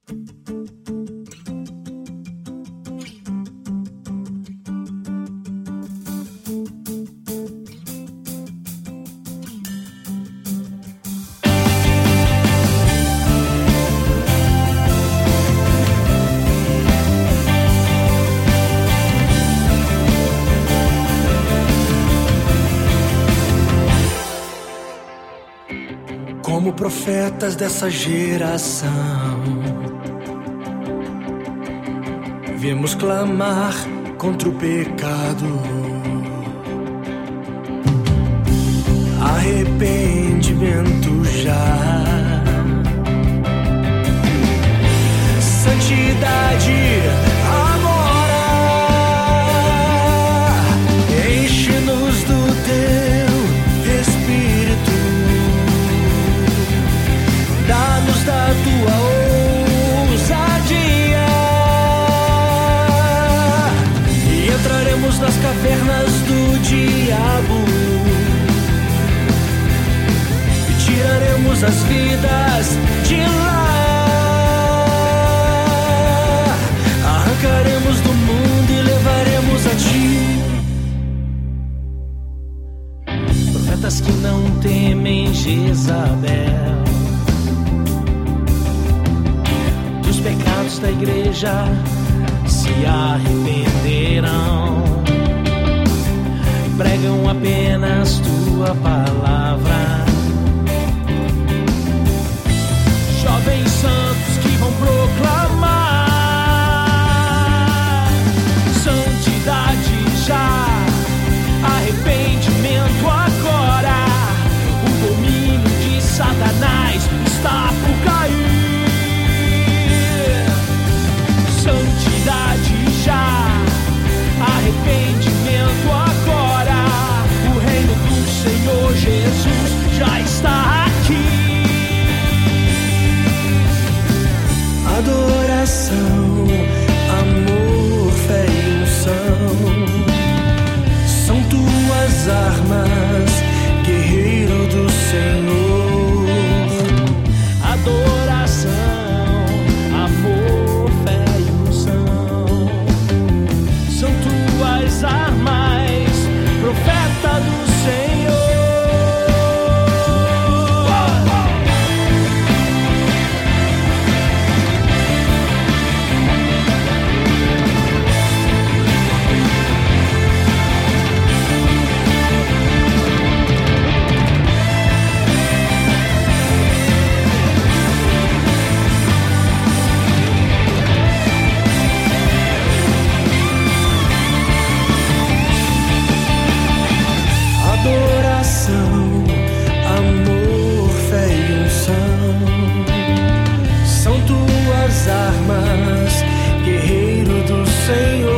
Como profetas dessa geração, viemos clamar contra o pecado. Arrependimento já, santidade agora. Enche-nos do teu Espírito, dá-nos da tua ousadia e entraremos nas cavernas do diabo e tiraremos as vidas de lá. Arrancaremos do mundo e levaremos a ti. Profetas que não temem Jezabel, dos pecados da igreja se arrependerão, pregam apenas tua palavra. Jovens santos que vão proclamar santidade já, arrependimento agora. O domínio de Satanás está por cair. Santidade já, arrependimento agora. O reino do Senhor Jesus já está aqui. Adoração, amor, fé e unção são tuas armas, guerreiro do Senhor. Adoração, amor, fé e unção são tuas armas, profeta do Senhor. Adoração, amor, fé e unção são tuas armas, guerreiro do Senhor.